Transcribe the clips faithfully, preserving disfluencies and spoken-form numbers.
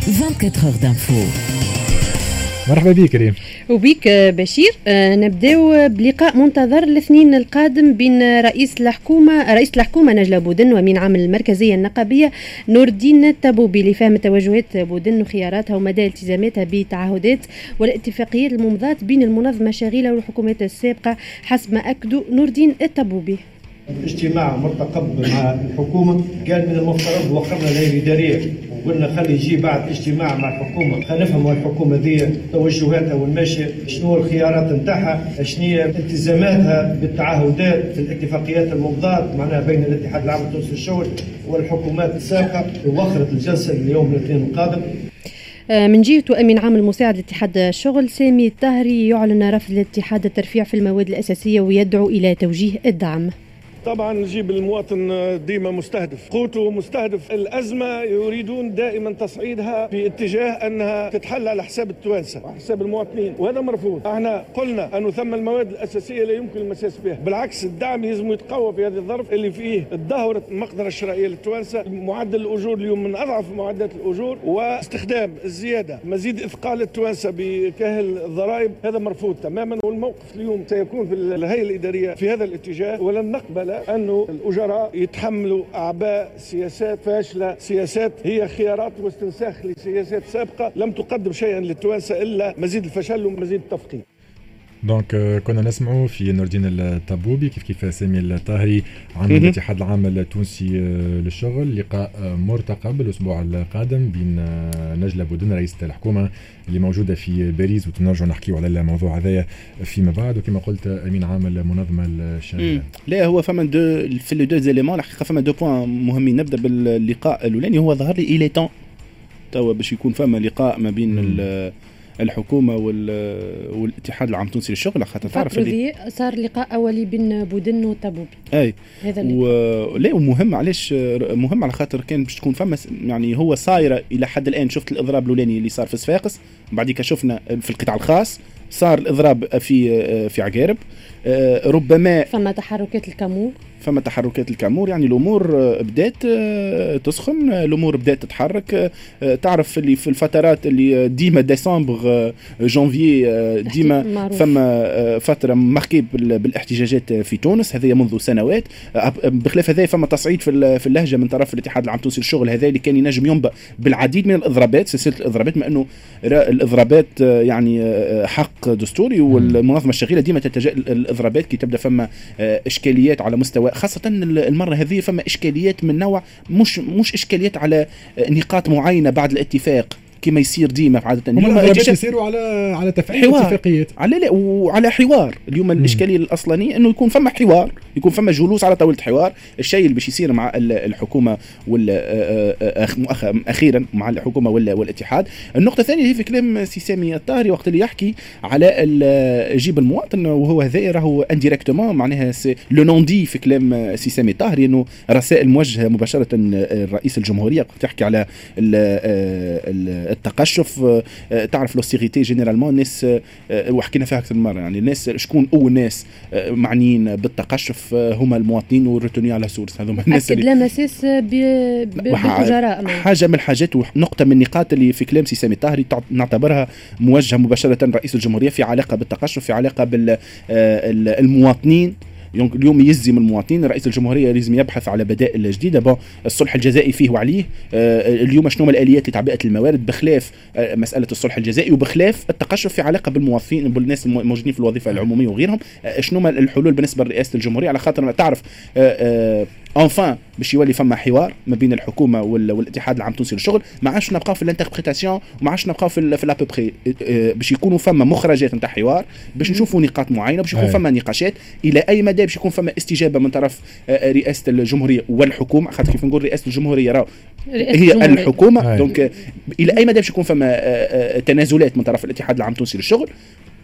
vingt-quatre heures d'info. مرحبا بك كريم. وبيك بشير. آه نبداو بلقاء منتظر الاثنين القادم بين رئيس الحكومة رئيس الحكومة نجلة بودن ومن عام المركزية النقابية نور الدين التبوبي لفهم توجهات بودن وخياراتها ومدى التزاماتها بالتعهدات والاتفاقيات الممضات بين المنظمة الشاغلة والحكومات السابقة حسب ما أكدوا نور الدين التبوبي. اجتماع مرتقب مع الحكومة كان من المفترض وقرنا الهيئة الإدارية وقلنا خلي يجي بعد اجتماع مع الحكومة خلينا نفهموا الحكومة ذي توجهاتها والماشية شنو الخيارات نتاعها شنو التزاماتها بالتعهدات في الاتفاقيات الممضات معناها بين الاتحاد العام التونسي للشغل والحكومات السابقة. ووخرت الجلسة اليوم الاثنين القادم. من جهة أمين عام المساعد لاتحاد الشغل سامي الطاهري يعلن رفض الاتحاد الترفيع في المواد الأساسية ويدعو إلى توجيه الدعم. طبعا نجيب المواطن ديما مستهدف، قوته مستهدف. الأزمة يريدون دائما تصعيدها باتجاه أنها تتحل على حساب التوانسة وعلى حساب المواطنين، وهذا مرفوض. احنا قلنا أنه ثم المواد الأساسية لا يمكن المساس بها، بالعكس الدعم يلزم يتقوى في هذه الظرف اللي فيه تدهورت المقدرة الشرائية للتوانسة. معدل الأجور اليوم من أضعف معدلات الأجور، واستخدام الزيادة مزيد إثقال التوانسة بكاهل الضرائب، هذا مرفوض تماما. والموقف اليوم سيكون في الهيئة الإدارية في هذا الاتجاه، ولن نقبل أنه الأجراء يتحملوا أعباء سياسات فاشلة، سياسات هي خيارات واستنساخ لسياسات سابقة لم تقدم شيئا للتوانسة إلا مزيد الفشل ومزيد التفقيد. دونك كنا نسمعوا في نور الدين التبوبي كيف كيف سامي الطاهري عن الاتحاد العام التونسي للشغل. لقاء مرتقب الأسبوع القادم بين نجلة بودن رئيسة الحكومة اللي موجودة في باريس، وتنرجع نحكيوا على الموضوع هذايا فيما بعد. وكما قلت أمين عام المنظمة الشاغلة. لا هو فما دو في لو دو زيليمون الحقيقة فما دو بوان مهمين. نبدأ باللقاء الأولاني، هو ظهر لي إلي تون توا باش يكون فما لقاء ما بين الحكومة والاتحاد العام التونسي للشغل، خاطر تعرف اللي صار لقاء أولي بين بودن والتبوبي. أي هذا و... لا ومهم علاش مهم على خاطر كان باش تكون فما يعني هو صايرة إلى حد الآن. شفت الإضراب الأولاني اللي صار في صفاقس، بعديك شفنا في القطاع الخاص صار الإضراب في في عقارب. ربما فما تحركات الكامور فما تحركات الكامور يعني الأمور بدأت تسخن، الأمور بدأت تتحرك. تعرف اللي في الفترات اللي ديما ديسمبر جانفي ديما فما فترة ماركي بالاحتجاجات في تونس، هذه منذ سنوات. بخلاف هذا فما تصعيد في اللهجة من طرف الاتحاد العام التونسي للشغل، هذا اللي كان ينجم ينبأ بالعديد من الإضرابات، سلسلة الإضرابات، ما أنه الإضرابات يعني حق دستوري، والمنظمة الشاغلة ديما تتجه الإضرابات كي تبدأ فما إشكاليات على مستوى، خاصة المرة هذه فما إشكاليات من نوع مش مش إشكاليات على نقاط معينة بعد الاتفاق كما يصير ديما عادة. اليوم يصيروا على على تفعيل اتفاقيات على لا وعلى حوار. اليوم مم. الإشكالية الأصلانية إنه يكون فما حوار، يكون فما جلوس على طاولة حوار. الشيء اللي باش يصير مع الحكومة أخيرا مع الحكومة والاتحاد. النقطة الثانية هي في كلام سي سامي الطاهري وقت اللي يحكي على جيب المواطن، وهو هذا راهو انديريكتومون معناها لو نون دي في كلام سي سامي الطاهري إنه رسائل موجهة مباشرة الرئيس الجمهورية وقت تحكي على ال التقشف. تعرف لوسيغيتي جينيرالمون الناس وحكينا فيها اكثر من مره، يعني الناس شكون اول ناس معنيين بالتقشف هما المواطنين والروتوني على سورس. هذوما الناس اللي لا مساس بالجراء. حاجه من الحاجات ونقطه من النقاط اللي في كلام سي سامي الطاهري نعتبرها موجهه مباشره رئيس الجمهوريه في علاقه بالتقشف، في علاقه بالمواطنين. اليوم يلزم المواطنين، رئيس الجمهورية لازم يبحث على بدائل جديدة. بون الصلح الجزائي فيه وعليه. آه اليوم شنو الآليات لتعبئة الموارد بخلاف آه مسألة الصلح الجزائي وبخلاف التقشف في علاقة بالموظفين بالناس الموجودين في الوظيفة العمومية وغيرهم. آه شنو الحلول بالنسبة لرئاسة الجمهورية على خاطر ما تعرف آه آه انفان باش يولي فما حوار ما بين الحكومه والاتحاد العام التونسي للشغل. ما عادش نبقاو في الانتربريتاسيون وما عادش نبقاو في في لابوبري، باش يكونوا فما مخرجات نتاع حوار، باش نشوفوا نقاط معينه، باش يكون فما نقاشات الى اي مدى باش يكون فما استجابه من طرف رئاسه الجمهوريه والحكومه. خاطر كيف نقول رئاسه الجمهوريه راه هي الحكومه، دونك الى اي مدى باش يكون فما تنازلات من طرف الاتحاد العام التونسي للشغل.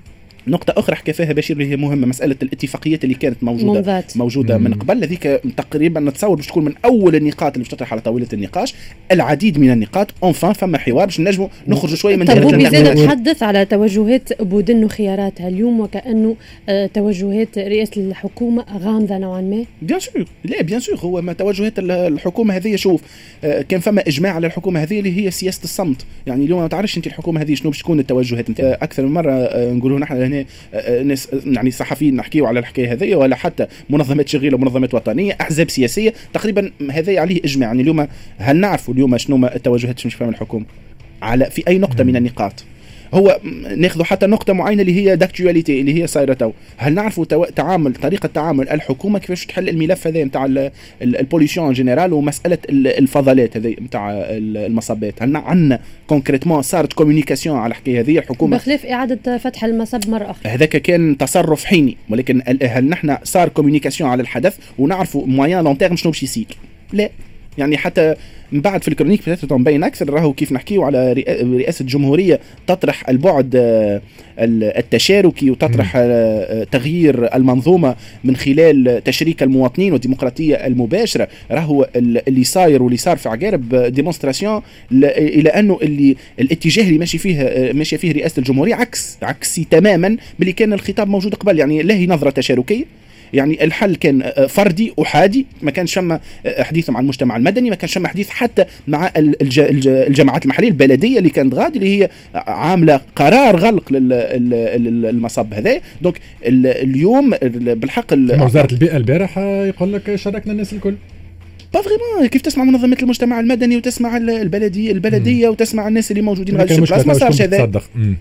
نقطة أخرى حكى فيها بشير اللي هي مهمة، مسألة الاتفاقيات اللي كانت موجودة منذات. موجودة مم. من قبل، هذيك تقريبا نتصور باش تكون من أول النقاط اللي باش تطرح على طاولة النقاش، العديد من النقاط أونفان فما حوار باش نجموا نخرجوا شوية من طب بزاد نتحدث على توجهات بودن وخياراتها اليوم، وكأنه توجهات رئاسة الحكومة غامضة نوعا ما. بيان سور، لا بيان سور، هو ما توجهات الحكومة هذه. شوف كان فما إجماع على الحكومة هذه اللي هي سياسة الصمت، يعني اليوم ما تعرفش أنت الحكومة هذه شنو باش تكون التوجهات نتاعها. أكثر من مرة نقولوا نحن هنا ناس يعني صحفيين نحكيوا على الحكايه هذه، ولا حتى منظمات شغيله ومنظمات وطنيه، احزاب سياسيه، تقريبا هذا عليه اجماع. يعني اليوم هل نعرفوا اليوم شنو التوجهات مش فاهم الحكومه على في اي نقطه من النقاط؟ هو ناخذ حتى نقطه معينه اللي هي داكتواليتي اللي هي صايره تو، هل نعرفوا تو... تعامل طريقه تعامل الحكومه كيفاش تحل الملف هذا نتاع البوليسيون جينيرال ومساله الفضلات هذه نتاع المصبات؟ هل عندنا كونكريتمون صارت كوميونيكاسيون على الحكايه هذه الحكومه بخلاف اعاده فتح المصب مره اخرى؟ هذاك كان تصرف حيني، ولكن هل نحن صار كوميونيكاسيون على الحدث ونعرفوا موان لون تيرم شنو باش يصير؟ لا. يعني حتى من بعد في الكرونيك بتاعته مبين اكثر، راهو كيف نحكيو على رئاسه جمهوريه تطرح البعد التشاركي وتطرح تغيير المنظومه من خلال تشريك المواطنين والديمقراطيه المباشره. راهو اللي صاير واللي صار في عقارب ديمونستراسيون الى انه اللي الاتجاه اللي ماشي فيه ماشيه فيه رئاسه الجمهوريه عكس عكسي تماما باللي كان الخطاب موجود قبل. يعني لا هي نظره تشاركيه، يعني الحل كان فردي أحادي، ما كانش شما حديث مع المجتمع المدني، ما كانش شما حديث حتى مع الجماعات المحلية البلدية اللي كانت غادي اللي هي عاملة قرار غلق للمصب هذا. دونك اليوم بالحق وزارة البيئة البارح يقول لك شاركنا الناس الكل. با فريمون كيف تسمع منظمات المجتمع المدني وتسمع البلدية البلدية مم. وتسمع الناس اللي موجودين غادي في البلاصة، ما صارش هذا.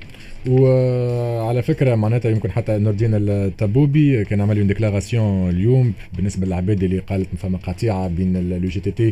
وعلى فكره معناتها يمكن حتى نور الدين الطبوبي كان عمل اون ديكلاراسيون اليوم بالنسبه للعباد اللي قالت فما قطيعه بين اليو جي تي تي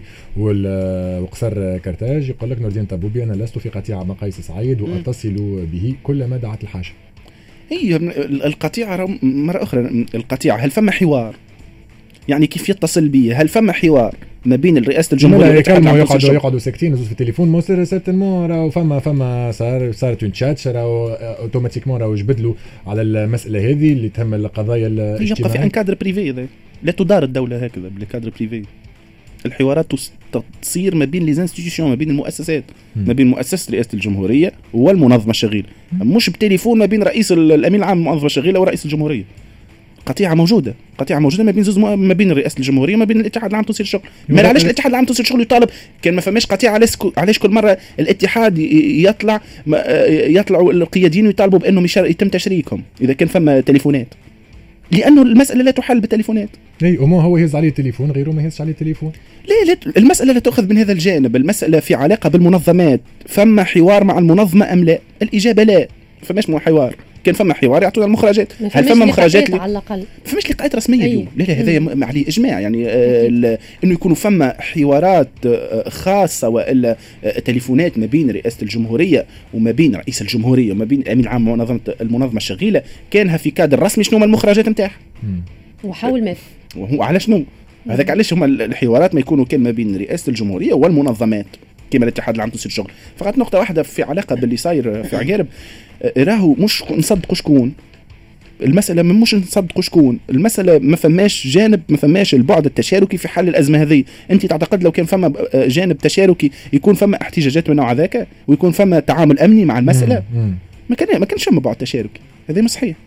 وقصر كرتاج. يقول لك نور الدين الطبوبي انا لست في قطيعه مع قيس سعيد واتصل به كلما دعت الحاجه. هي القطيعه مره اخرى، القطيعه هل فما حوار؟ يعني كيف يتصل بيه؟ هل فما حوار ما بين الرئاسه الجمهوريه يقعدوا يقعدوا يقعدوا ساكتين يزوز في التليفون مو سير سيرتينمون راهو فما فما صار صارت اون تشات راهو اوتوماتيكمون راهو جبدلوا على المساله هذه اللي تهم القضايا الاجتماعيه. يبقى في ان كادر بريفي، لا تدار الدوله هكذا بالكادر بريفي. الحوارات تصير ما بين لي انستيتيوشن، ما بين المؤسسات، ما بين مؤسسه رئاسه الجمهوريه والمنظمه الشغيله، مش بالتليفون ما بين رئيس الامين العام المنظمه الشغيله ورئيس الجمهوريه. قطيعه موجوده قطيعه موجوده ما بين زوز ما بين رئاسه الجمهوريه وما بين الاتحاد العام توصيل الشغل. ما علاش الاتحاد العام توصيل الشغل يطالب؟ كان ما فماش قطيعه، علاش علاش كل مره الاتحاد يطلع يطلعوا القياديين ويطالبوا بانه يتم تشريكهم اذا كان فما تليفونات؟ لانه المساله لا تحل بالتليفونات. اي وما هو يهز عليه التليفون غيره ما يهزش عليه التليفون. لا لا المساله لا تؤخذ من هذا الجانب، المساله في علاقه بالمنظمات. فما حوار مع المنظمه ام لا؟ الاجابه لا، فماش مو حوار. كان فما حوار يعطونا المخرجات، هل فما مخرجات على الاقل؟ فماش لقاءات رسميه اليوم. لا لا هذا عليه اجماع، يعني آه انه يكونوا فما حوارات آه خاصه والا آه تليفونات ما بين رئاسه الجمهوريه وما بين رئيس الجمهوريه وما بين الامين العام منظمه المنظمه الشغيله، كانها في كادر رسمي شنو هما المخرجات نتاعها وحاول ما وهو على شنو هذاك. علاش هما الحوارات ما يكونوا كان ما بين رئاسه الجمهوريه والمنظمات كما الاتحاد العام توصيل الشغل. فقط نقطه واحده في علاقه باللي صاير في عقارب، راهو مش نصدقوا شكون المساله، مش نصدقوا شكون المساله، ما فماش جانب، ما فماش البعد التشاركي في حل الازمه هذه. انت تعتقد لو كان فما جانب تشاركي يكون فما احتجاجات من نوع ذاك ويكون فما تعامل امني مع المساله؟ ما كان ما كانش فما بعد تشاركي، هذا مش صحيح.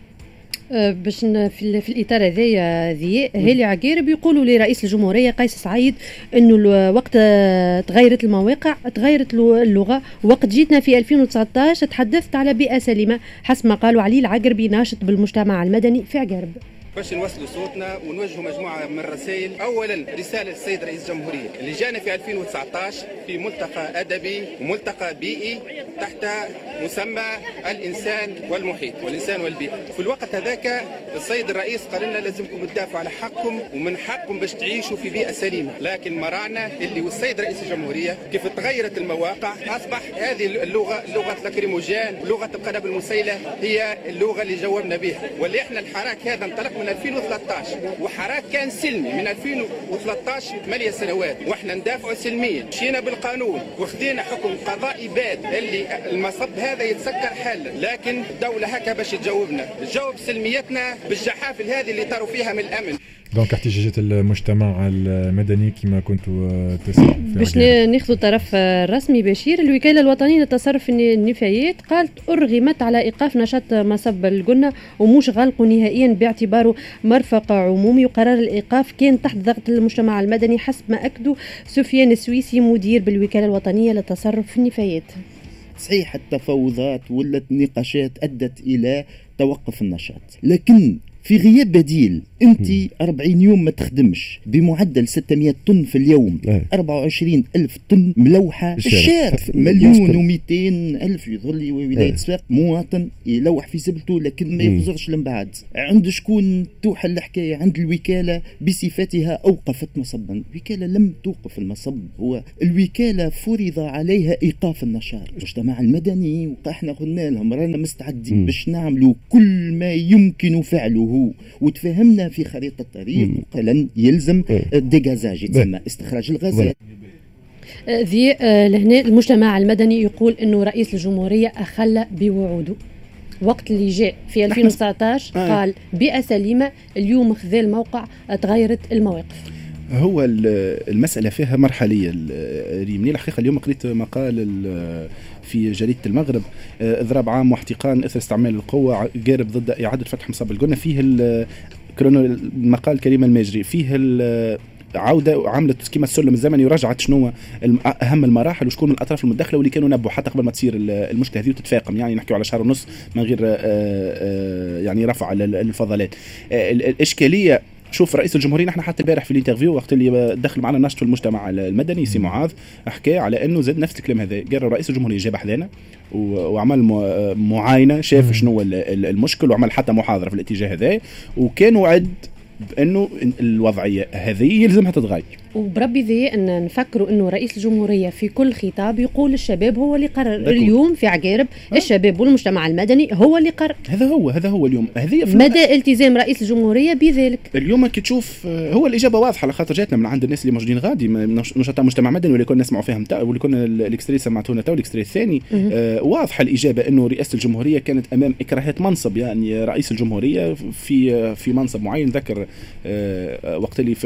باش في, في الاطار هذايا ذي هيلي عقيرب يقولوا لرئيس الجمهوريه قيس سعيد انه وقت تغيرت المواقع تغيرت اللغه، وقت جيتنا في ألفين وتسعطاش تحدثت على بيئه سليمه حسب ما قالوا علي العقربي ناشط بالمجتمع المدني في عقيرب. باش نوصلوا صوتنا ونوجهوا مجموعه من الرسائل. اولا رساله للسيد رئيس الجمهوريه اللي جانا في ألفين وتسعطاش في ملتقى ادبي وملتقى بيئي تحت مسمى الانسان والمحيط والانسان والبيئه. في الوقت هذاك السيد الرئيس قال لنا لازمكم تدافعوا على حقكم ومن حقكم باش تعيشوا في بيئه سليمه، لكن مرعنا اللي والسيد رئيس الجمهوريه كيف تغيرت المواقع اصبح هذه اللغه لغه لاكريموجين لغه القنابل المسيله هي اللغه اللي جاوبنا بها، واللي احنا الحراك هذا انطلق من ألفين وثلاثة عشر، وحراك كان سلمي من ألفين وثلاثة عشر ثمانية سنوات، واحنا ندافعوا سلميا، مشينا بالقانون وخذينا حكم قضائي باد اللي المصب هذا يتسكر حالا، لكن الدولة هكا باش تجاوبنا، تجاوب سلميتنا بالجحافل هذه اللي طاروا فيها من الأمن. دونك احتجاجات المجتمع المدني كما كنت تسمع باش ناخذ طرف رسمي بشير. الوكالة الوطنية للتصرف النفايات قالت أرغمت على إيقاف نشاط مصب الجنة ومش غلقه نهائيا باعتباره مرفق عمومي، وقرار الإيقاف كان تحت ضغط المجتمع المدني حسب ما أكدوا سفيان السويسي مدير بالوكالة الوطنية للتصرف النفايات. صحيح التفاوضات ولا النقاشات أدت إلى توقف النشاط، لكن في غياب بديل انت أربعين يوم ما تخدمش بمعدل ستمائة طن في اليوم، أربعة وعشرين ألف طن ملوحة الشارع، مليون ومئتين ألف يظل ولاية صفاق مواطن يلوح في زبلته لكن ما يخزرش لمبعد. عند شكون توحى الحكاية؟ عند الوكالة بصفتها أوقفت مصبا. الوكالة لم توقف المصب، هو الوكالة فرض عليها إيقاف النشاط. المجتمع المدني وإحنا قلنا لهم رانا مستعدين باش نعملوا كل ما يمكن فعله، وتفهمنا في خريطة الطريق قلن يلزم ديجازاج يتسمى استخراج الغازات. ذي لهنا المجتمع المدني يقول انه رئيس الجمهورية اخل بوعوده وقت اللي جاء في ألفين وتسعة عشر قال بيئة سليمة، اليوم خذا الموقع تغيرت المواقف. هو المسألة فيها مرحلية ريمني. الحقيقة اليوم قريت مقال في جريدة المغرب، إضراب عام واحتقان إثر استعمال القوة جارب ضد إعادة فتح مصب الجنة. فيه المقال كريم الماجري فيه عودة عملت كيما السلم الزمني ورجعت شنو أهم المراحل وشكون من الأطراف المتدخلة واللي كانوا نبوا حتى قبل ما تصير المشكلة هذه وتتفاقم. يعني نحكي على شهر ونص من غير يعني رفع الفضلات. الإشكالية شوف رئيس الجمهورية نحن حتى البارح في الانترفيو وقت اللي دخل معنا ناشط المجتمع المدني سي معاذ حكى على انه زاد نفس الكلام هذا. قال رئيس الجمهورية جاب حذانا وعمل معاينة، شاف شنو المشكل وعمل حتى محاضرة في الاتجاه هذا، وكان وعد بانه الوضعية هذه يلزمها تتغير. وبربي ذي أن نفكروا أنه رئيس الجمهورية في كل خطاب يقول الشباب هو اللي قرر. اليوم في عقارب الشباب والمجتمع المدني هو اللي قرر. هذا هو هذا هو اليوم. هذه مدى التزام رئيس الجمهورية بذلك اليوم كي تشوف هو الإجابة واضحة على خاطر جاتنا من عند الناس اللي موجودين غادي نشطاء مجتمع مدني واللي كنا نسمعوا فيهم واللي كنا الاكستري سمعتونا تو الاكستري الثاني. آه واضحة الإجابة أنه رئاسة الجمهورية كانت أمام إكراهات منصب. يعني رئيس الجمهورية في في منصب معين ذكر آه وقت اللي في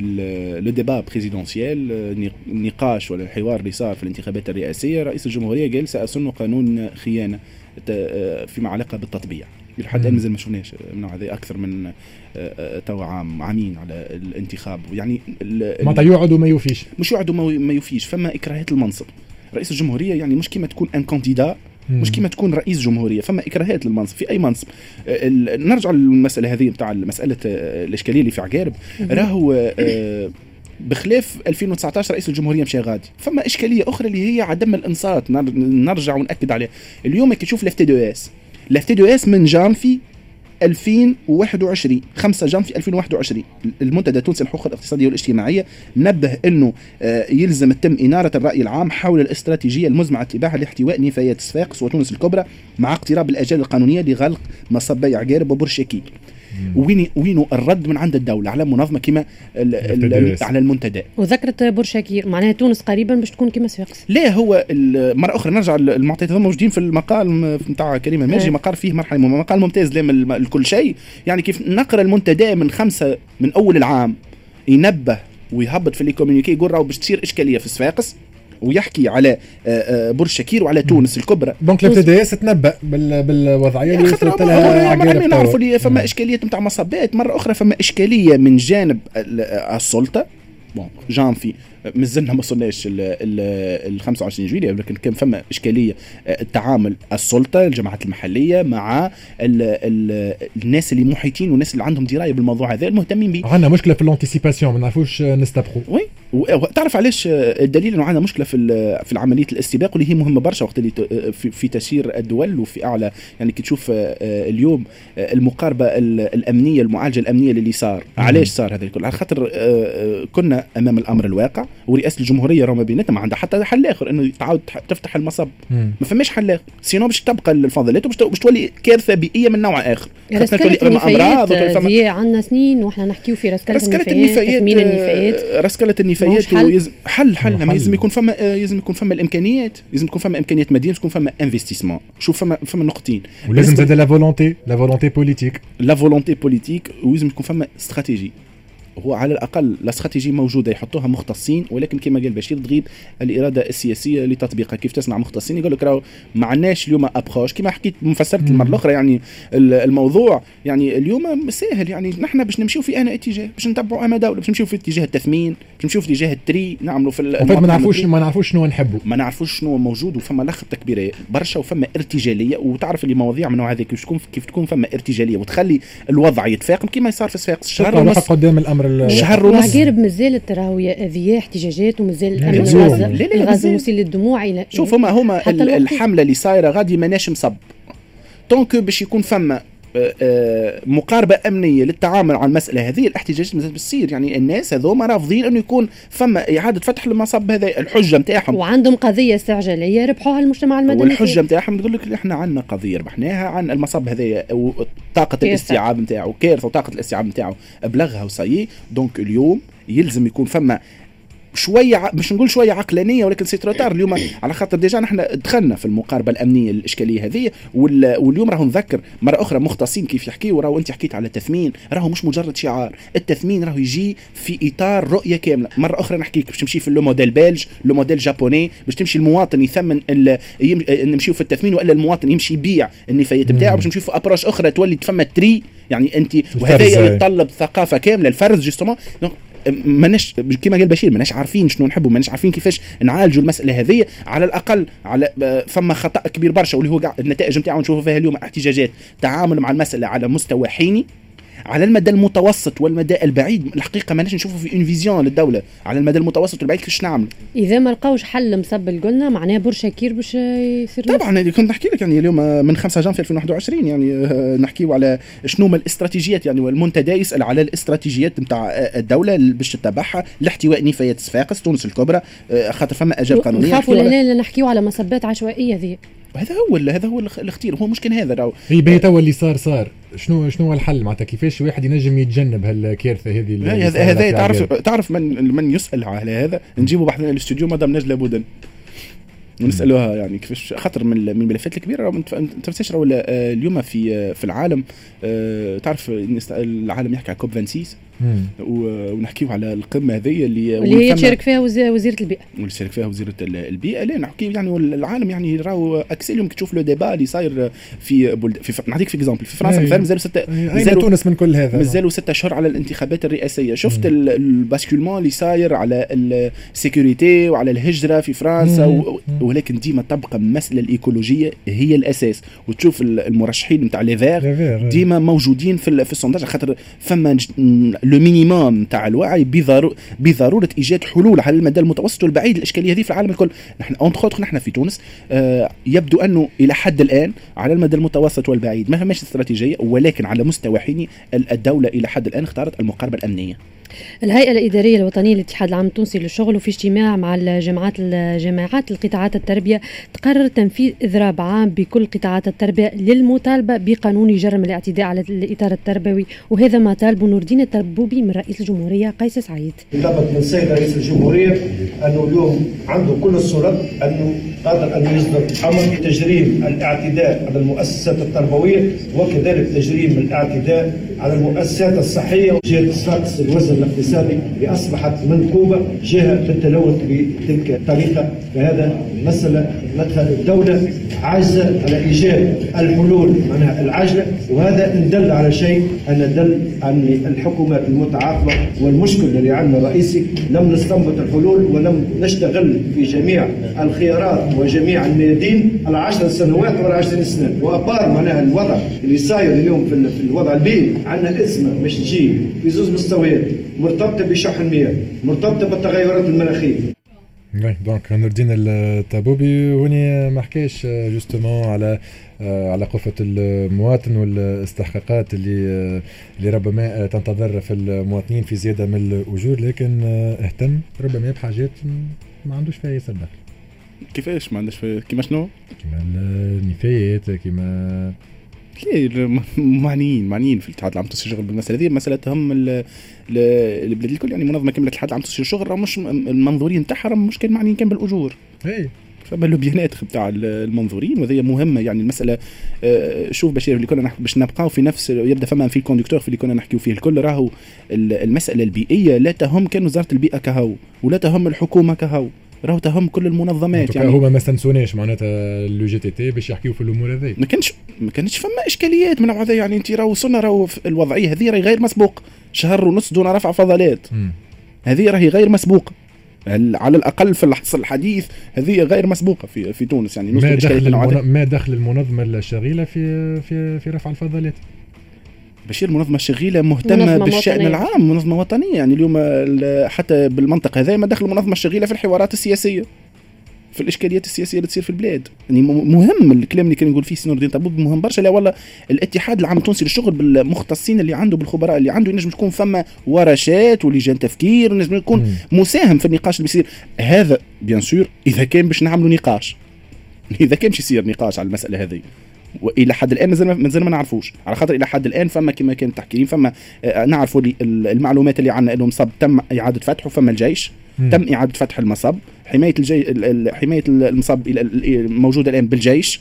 الديبا بريزيدونسيال النقاش ولا الحوار اللي صار في الانتخابات الرئاسية، رئيس الجمهورية قال سأسن قانون خيانة فيما علاقة بالتطبيع. لحد الآن مازال ما شفناش النوع هذا أكثر من تو عام عامين على الانتخاب. يعني ما يوعد وما يوفيش، مش يوعد وما يوفيش، فما إكراهات المنصب. رئيس الجمهورية يعني مش كيما تكون ان كانديدا، مش كيما تكون رئيس جمهورية، فما إكراهات للمنصب في أي منصب. نرجع للمسألة هذه بتاع مسألة الإشكالية اللي في عقارب. راهو بخلاف ألفين وتسعة عشر رئيس الجمهورية مشى غادي، فما إشكالية أخرى اللي هي عدم الإنصات. نرجع ونأكد عليها. اليوم كي تشوف لاف تي دو اس لاف تي دو اس من جانفي ألفين وواحد وعشرين خمسة جانفي ألفين وواحد وعشرين المنتدى التونسي للحقوق الاقتصادية والاجتماعية نبه أنه يلزم تم إنارة الرأي العام حول الاستراتيجية المزمعة اتباعها لاحتواء نفايات صفاقس وتونس الكبرى مع اقتراب الأجال القانونية لغلق مصبي عقارب وبرشاكي. وين وينو الرد من عند الدولة على منظمة كما على المنتدى. وذكرت بورشاكير معناها تونس قريبا باش تكون كما صفاقس. لا هو مرة أخرى نرجع المعطيات هذول موجودين في المقال نتاع كريم الماجري. مقال فيه مرحلة مقال ممتاز لام الكل شيء. يعني كيف نقرأ المنتدى من خمسة من أول العام ينبه ويهبط في الكوميونيكي يقول راهو باش تصير إشكالية في صفاقس ويحكي على بورشاكير وعلى تونس الكبرى. دونك لا تي اس تنبأ بالوضعيه اللي وصلت لها عقارب. نعرفوا اللي فما اشكاليه نتاع مصابات. مره اخرى فما اشكاليه من جانب السلطه. بون جانفي مازلنا ما وصلناش ال خمسة وعشرين جويلية، لكن كان فما اشكاليه التعامل السلطه الجماعات المحليه مع ال ال الناس اللي محيطين والناس اللي عندهم درايه بالموضوع هذا المهتمين به. عندنا مشكله في الانتيسيباسيون ما نعرفوش نستبقوا. وي تعرف علاش الدليل انه عندنا مشكله في في العمليه الاستباق واللي هي مهمه برشا وقت اللي في, في تسيير الدول وفي اعلى. يعني كي تشوف اليوم المقاربه الامنيه المعالجه الامنيه اللي صار. علاش صار هذا الكل؟ على خاطر كنا امام الامر الواقع ورئاسه الجمهوريه راهو ما بيناتنا ما عندها حتى حل اخر انه تعاود تفتح المصب. ما فماش حل اخر، سينو باش تبقى الفضلات وباش باش تولي كارثه بيئيه من نوع اخر. رسكلة النفايات هي عندنا سنين واحنا نحكيو في رسكلة النفايات، تثمين النفايات، رسكلة النفايات حل حل, حل. ما لازم يكون فما لازم يكون فما الامكانيات، لازم يكون فما امكانيات ماديه، لازم يكون فما انفستيسمون. شوف فما فما نقطتين، ولازم زاد لا فولونتي لا فولونتي بوليتيك لا فولونتي بوليتيك، ولازم يكون فما استراتيجي. هو على الأقل لا استراتيجية موجودة يحطوها مختصين، ولكن كما قال بشير تغيب الإرادة السياسية لتطبيقها. كيف تصنع مختصين يقول لك راهو ما عندناش اليوم أبروش كما حكيت مفسرت المرة الأخرى. يعني الموضوع يعني اليوم سهل، يعني نحن باش نمشيو في أنا اتجاه، باش نتبعوا أما دولة، باش نمشيو في اتجاه التثمين، باش نمشيو في اتجاه التري، نعملوا في ما نعرفوش ما نعرفوش شنو نحبوا، ما نعرفوش شنو موجود، وفما لخبطة كبيرة برشا، وفما ارتجالية. وتعرف اللي مواضيع من نوع هذا كيف تكون كيف تكون فما ارتجالية وتخلي الوضع يتفاقم كما يصير في صفاقس شهر ونص قدام الأمر شهر ونص قارب مازال تراهو هذه احتجاجات ومازال الامن الغاز الغاز المسيل للدموع الى شوف هما هما الحمله اللي صايره غادي ماناش مصب طونك باش يكون فما مقاربه امنيه للتعامل على المساله هذه. الاحتجاجات مازال بتصير، يعني الناس هذوما رافضين انه يكون فما اعاده فتح المصب هذا. الحجه نتاعهم وعندهم قضيه استعجاليه ربحوها المجتمع المدني، والحجه نتاعهم تقول لك احنا عندنا قضيه ربحناها عن المصب هذا وطاقه الاستيعاب نتاعو كارثه، وطاقه الاستيعاب نتاعو ابلغها وصايي. دونك اليوم يلزم يكون فما شويه مش نقول شويه عقلانيه، ولكن سي تروتار اليوم على خاطر ديجا نحن دخلنا في المقاربه الامنيه الاشكاليه هذه. واليوم راهو نذكر مره اخرى مختصين كيف يحكيوا، راهو انت حكيت على التثمين، راهو مش مجرد شعار. التثمين راهو يجي في اطار رؤيه كامله. مره اخرى نحكيك باش تمشي في لو موديل بلج، لو موديل جابوني، باش تمشي المواطن يثمن يم... نمشيو في التثمين، والا المواطن يمشي يبيع النفايات نتاعو. باش نمشيو في ابروش اخرى تولي تفما تري، يعني انت وهذا يتطلب ثقافه كامله الفرز جوستومون. ماناش كما قال بشير ماناش عارفين شنو نحبوا، ماناش عارفين كيفاش نعالجوا المساله هذه. على الاقل على فما خطا كبير برشا واللي هو النتائج نتاعو نشوفوا فيها اليوم احتجاجات، تعامل مع المساله على مستوى حيني. على المدى المتوسط والمدى البعيد الحقيقه ماناش نشوفوا في اون فيزيون للدوله على المدى المتوسط والبعيد كيفاش نعمل. اذا ما لقاوش حل مصب قلنا معناه برشاكير باش يصير. طبعا كنت نحكي لك يعني اليوم من خمسة جانفي ألفين وواحد وعشرين يعني نحكيو على شنو هما الاستراتيجيات، يعني والمنتدى يسال على الاستراتيجيات نتاع الدوله باش تتبعها لاحتواء نفايات صفاقس تونس الكبرى، خاطر فما اجال قانونيه. نخافوا لا نحكيو على مصبات عشوائيه ذي. هذا هو هذا هو الاختيار، هو مشكل هذا راهو. هي باهي توا اللي صار صار شنو شنو هو الحل معناتها؟ كيفاش واحد ينجم يتجنب هالكارثه هذه؟ هذا تعرف تعرف من من يسال على هذا نجيبه بحثنا الاستوديو مدام نجلة بودن ونسالوها يعني كيفاش، خاطر من من الملفات الكبيره. انت تفسير اليوم في في العالم تعرف العالم يحكي على كوب ستة وعشرين ونحكيو على القمه هذه اللي اللي تشارك فيها وزيره البيئه واللي تشارك فيها وزيره البيئه. لا نحكي يعني العالم يعني راهو اكسيليوم تشوف لو ديبا اللي صاير في بلد في نعطيك في اكزامبل في فرنسا مثلا مازالوا ستة مازالوا تونس من كل هذا مازالوا ستة اشهر على الانتخابات الرئاسيه. شفت الباسكولمون اللي صاير على السيكوريتي وعلى الهجره في فرنسا و... ولكن ديما تبقى المساله الايكولوجيه هي الاساس. وتشوف المرشحين نتاع لي فيغ ديما موجودين في في السونداج، خاطر فما لو مينيموم تاع الوعي بضرورة بضروره ايجاد حلول على المدى المتوسط والبعيد الاشكاليه هذه في العالم الكل. نحن اونتر نحن في تونس آه يبدو انه الى حد الان على المدى المتوسط والبعيد ما فماش استراتيجيه، ولكن على مستوى حيني الدوله الى حد الان اختارت المقاربه الامنيه. الهيئة الإدارية الوطنية للاتحاد العام التونسي للشغل وفي اجتماع مع الجامعات الجامعات القطاعات التربية تقرر تنفيذ إضراب عام بكل قطاعات التربية للمطالبة بقانون يجرم الاعتداء على الإطار التربوي، وهذا ما طالبه نور الدين التربوبي من رئيس الجمهورية قيس سعيد. طلبت من السيد رئيس الجمهورية أنه اليوم عنده كل الصورة أنه قادر أن يصدر أمر تجريم الاعتداء على المؤسسات التربوية وكذلك تجريم الاعتداء على المؤسسات الصحية. جهة صفاقس الوزن الاقتصادي اللي أصبحت منكوبة جهة للتلوث بتلك الطريقة، فهذا مسألة الدولة عاجزة على إيجاد الحلول معناها العاجلة، وهذا إن دل على شيء أن دل أن الحكومات المتعاقبة والمشكل اللي عندنا الرئيسي لم نستنبط الحلول ولم نشتغل في جميع الخيارات وجميع الميادين على عشر سنوات ولا عشرين سنة. وأبار معناها الوضع اللي صاير اليوم في الوضع البيئي عندنا أزمة مش تجي في زوج مستويات مرتبطة بشح المياه مرتبطة بالتغيرات المناخية. دونك نور الدين الطبوبي هوني ما حكاش جوستومون على على قفة المواطن والاستحقاقات اللي اللي ربما تنتظر في المواطنين في زيادة من الأجور، لكن اهتم ربما بحاجات ما عندوش فيها ياسر دخل. كيفاش ما عندوش فيها؟ كيما شنو؟ كيما النفايات، كيما لا معنيين معنيين في الاتحاد العام لتوسيع الشغل بالمسألة هذه. مسألة تهم البلاد الكل، يعني منظمة كاملة الاتحاد العام لتوسيع الشغل راه مش المنظورين تاعها مش كان معنيين كان بالأجور. اي فما اللوبيانات تاع المنظورين وهذه مهمه. يعني المساله شوف بشير اللي كنا باش نبقاو في نفس يبدا فما في الكوندكتور في اللي كنا نحكيو فيه الكل، راهو المساله البيئيه لا تهم كان وزاره البيئه كهو ولا تهم الحكومه كهو، راهو تهم كل المنظمات. يعني هما ما استنسوناش معناتها لو جي تي تي باش يحكيو في الامور هذه. ما كانش ما كانش فما اشكاليات من هذا. يعني انت راهو وصلنا راهو الوضعيه هذه راهي غير مسبوق، شهر ونص دون رفع فضلات، هذه راهي غير مسبوقه على الاقل في العصر الحديث، هذه غير مسبوقه في في تونس. يعني ما دخل المن... ما دخل المنظمه الشغيله في في في رفع الفضلات. بشير المنظمه الشغيله مهتمه بالشان وطنية. العام، منظمه وطنيه. يعني اليوم حتى بالمنطقه هذا ما دخل المنظمه الشغيله في الحوارات السياسيه، في الاشكاليات السياسيه اللي تصير في البلاد. يعني مهم الكلام اللي كان يقول فيه سي نور الدين طبوبي مهم برشا. لا والله الاتحاد العام التونسي للشغل بالمختصين اللي عنده بالخبراء اللي عنده ينجم تكون فما ورشات ولجان تفكير، ينجم يكون مم. مساهم في النقاش اللي بيصير هذا بيان سور اذا كان باش نعملوا نقاش. اذا كان باش يصير نقاش على المساله هذه والى حد الان مازال مازال ما نعرفوش، على خاطر الى حد الان فما كما كان تحكيين فما آه نعرفوا المعلومات اللي عندنا انه مصب تم اعاده فتحه، فما الجيش مم. تم اعاده فتح المصب، حمايه الجي حمايه المصب موجوده الان بالجيش.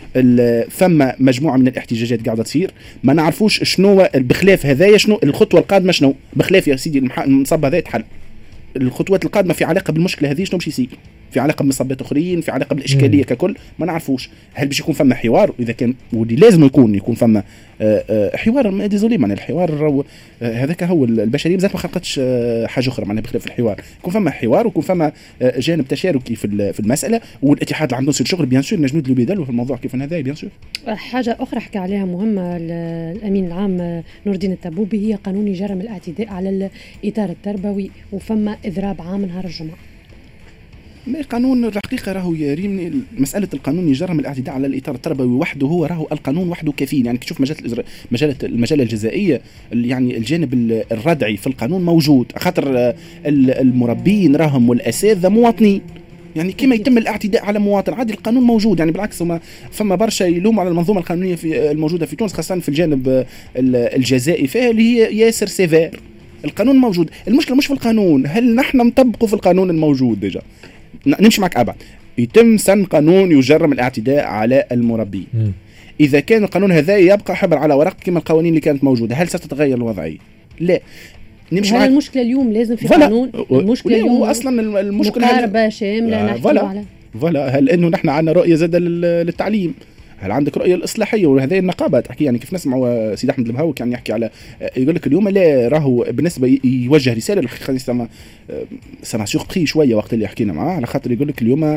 فما مجموعه من الاحتجاجات قاعده تصير، ما نعرفوش شنو بخلاف هذايا شنو الخطوه القادمه، شنو بخلاف يا سيدي المصب هذا يتحل. الخطوات القادمه في علاقه بالمشكله هذه شنو باش يصير، في علاقه بمصبات اخرين، في علاقه بالاشكاليه ككل ما نعرفوش. هل باش يكون فما حوار؟ اذا كان ودي لازم يكون يكون فما حوار. ديزولي معناها الحوار هذاك هو البشريه بزاف ما خلقتش حاجه اخرى معناها بخلاف الحوار. يكون فما حوار ويكون فما جانب تشاركي في المساله، والاتحاد العام لتوسيع الشغل بيان سور نجم ندلو بيدلو في الموضوع كيف هذا بيان سور. حاجه اخرى حكى عليها مهمه الامين العام نور الدين الطبوبي هي قانون يجرم الاعتداء على الاطار التربوي، وفما اضراب عام نهار الجمعه. ما قانون الحقيقه راهو يريمني مساله القانون يجرم الاعتداء على الاطار التربوي وحده، هو راهو القانون وحده كفيل. يعني تشوف مجله مجله المجله الجزائيه يعني الجانب الردعي في القانون موجود، خاطر المربين راهم والاساتذه مواطنين. يعني كما يتم الاعتداء على مواطن عادي القانون موجود. يعني بالعكس هما فما برشا يلوم على المنظومه القانونيه في الموجوده في تونس خاصه في الجانب الجزائي فيها اللي هي ياسر سيفير. القانون موجود، المشكله مش في القانون، هل نحن نطبقوا في القانون الموجود ديجا. نمشي معك أبعد، يتم سن قانون يجرم الاعتداء على المربين. م. إذا كان القانون هذا يبقى حبر على ورق كما القوانين اللي كانت موجودة، هل ستتغير الوضعية؟ لا. نمشي معك. المشكلة اليوم لازم في قانون. المشكلة اليوم أصلا المشكلة مقاربة شاملة نحكي على. فوالا هل إنه نحن عندنا رؤية زادة للتعليم؟ هل عندك رؤيه الاصلاحيه؟ وهذه النقابه تحكي يعني كيف نسمعوا سيد احمد المهوك يعني يحكي على يقول لك اليوم لا راهو بالنسبه يوجه رساله الحقيقه سما سما سوربري شويه وقت اللي حكينا معاه، على خاطر يقول لك اليوم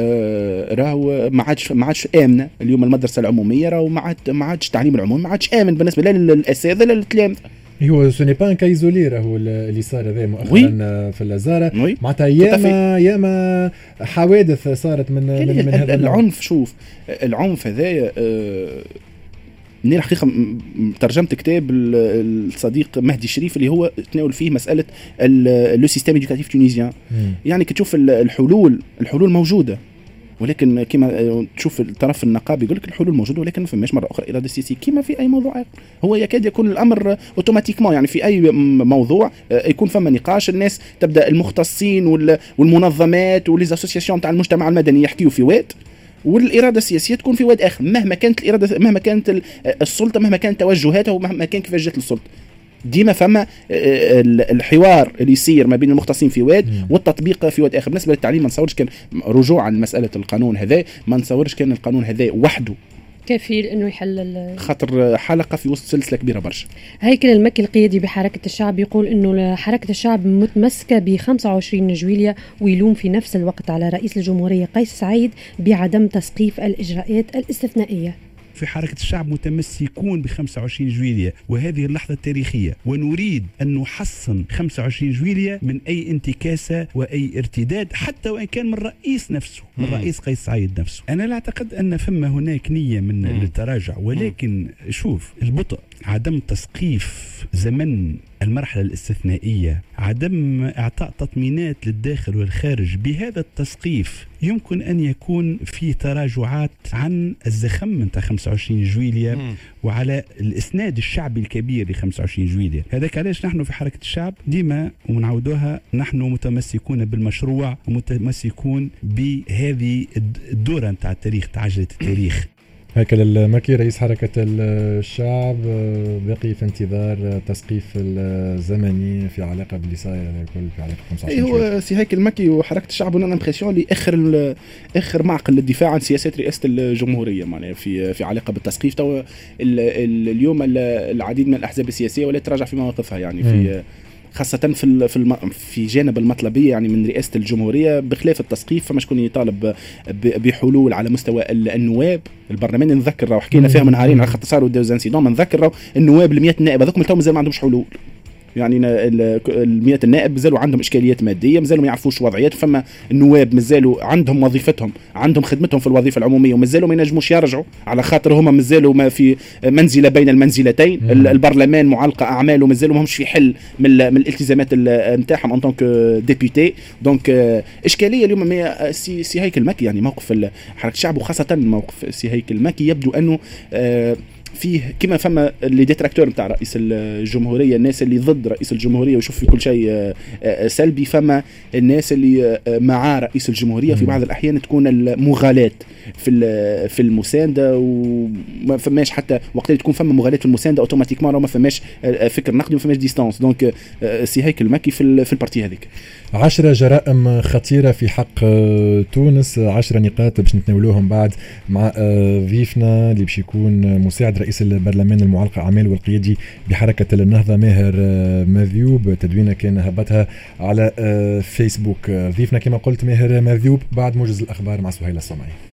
راهو ما عادش ما عادش امنه. اليوم المدرسه العموميه راهو ما عاد ما عادش التعليم العمومي ما عادش امن بالنسبه لا للاساتذه لا للتلاميذ. هو سوني با ان كايزولي راهو اللي صار هذا مؤخرا في الازاره معناتها ياما ياما حوادث صارت من من, من هذا العنف. شوف العنف هذايا آه من الحقيقه ترجمت كتاب الصديق مهدي الشريف اللي هو تناول فيه مساله لو سيستيم ايدوكاتيف تونيزيان. يعني كتشوف الحلول الحلول موجوده، ولكن كما تشوف الطرف النقابي يقول لك الحلول موجوده ولكن ما فماش مره اخرى اراده سياسيه كما في اي موضوع آخر. هو يكاد يكون الامر اوتوماتيكمون، يعني في اي موضوع يكون فما نقاش الناس تبدا المختصين والمنظمات وليزاسوسياسيون تاع المجتمع المدني يحكيوا في واد، والاراده السياسيه تكون في واد اخر. مهما كانت الاراده مهما كانت السلطه مهما كانت توجهاتها ومهما كان كيفاش جات للسلطه، ديما فما الحوار اللي يصير ما بين المختصين في واد والتطبيق في واد اخر. بالنسبه للتعليم ما نصورش كان رجوعا لمساله القانون هذا، ما نصورش كان القانون هذا وحده كفيل انه يحل خاطر حلقه في وسط سلسله كبيره برشا. هيكل المكي القيادي بحركه الشعب يقول انه حركه الشعب متمسكه ب خمسة وعشرين جويلية، ويلوم في نفس الوقت على رئيس الجمهوريه قيس سعيد بعدم تسقيف الاجراءات الاستثنائيه. في حركة الشعب متمسكون ب خمسة وعشرين جويلية وهذه اللحظة التاريخية، ونريد أن نحصن خمسة وعشرين جويلية من أي انتكاسة وأي ارتداد حتى وإن كان من الرئيس نفسه، من الرئيس قيس سعيد نفسه. أنا لا أعتقد أن فما هناك نية من التراجع، ولكن شوف البطء، عدم تسقيف زمن المرحلة الاستثنائية، عدم إعطاء تطمينات للداخل والخارج بهذا التسقيف، يمكن أن يكون في تراجعات عن الزخم من خمسة وعشرين جويلية وعلى الإسناد الشعبي الكبير ل خمسة وعشرين جويلية. هذاك علاش نحن في حركة الشعب ديما ونعودوها نحن متمسكون بالمشروع ومتمسكون بهذه الدورة نتاع التاريخ، تعجلة التاريخ. هيكل المكي رئيس حركة الشعب باقي في انتظار تسقيف الزمني في علاقة باللي صاير الكل في علاقة خمسة وعشرين. هو سي هيكل المكي وحركة الشعب انا امبرسيون اللي اخر اخر معقل للدفاع عن سياسات رئاسة الجمهورية معناها في في علاقة بالتسقيف. تو اليوم العديد من الأحزاب السياسية ولا تراجع في مواقفها يعني في خاصة في في في جانب المطلبية يعني من رئاسة الجمهورية بخلاف التسقيف. فما شكون يطالب بحلول على مستوى النواب البرلمان. نذكر راهو حكينا فيها من نهارين على خاطر صاروا ديزانسيدون. نذكر راهو النواب المئة نائب هذوك تو مازال ما عندهمش حلول. يعني المئة النائب مازالوا عندهم اشكاليات ماديه، مازالوا ما يعرفوش وضعيات. فما النواب مازالوا عندهم وظيفتهم، عندهم خدمتهم في الوظيفه العموميه ومازالوا ما ينجموش يرجعوا على خاطر هما مازالوا ما في منزله بين المنزلتين. مم. البرلمان معلقه اعماله مازالوا ما همش في حل من, من الالتزامات نتاعهم ان طونك ديبيوتي. دونك اشكاليه اليوم سي, سي هيكل المكي يعني موقف حركه الشعب وخاصه موقف سي هيكل المكي يبدو انه آه فيه كما فما اللي ديتراكتور نتاع رئيس الجمهوريه، الناس اللي ضد رئيس الجمهوريه ويشوف في كل شيء سلبي، فما الناس اللي مع رئيس الجمهوريه في بعض الاحيان تكون المغالاه في في المسانده وما فماش حتى وقت اللي تكون فما مغالاه في المسانده اوتوماتيكمان ما فماش فكر نقدي وما فماش ديستانس. دونك سي هيكل المكي في في البارتي هذيك. عشرة جرائم خطيرة في حق تونس، عشرة نقاط باش نتناولوهم بعد مع ضيفنا اللي باش يكون مساعد رئيس البرلمان المعلقة أعمال والقيادي بحركة النهضة ماهر مذيوب. تدوينة كان هبطها على فيسبوك. ضيفنا كما قلت ماهر مذيوب بعد موجز الأخبار مع سهيلة الصمعي.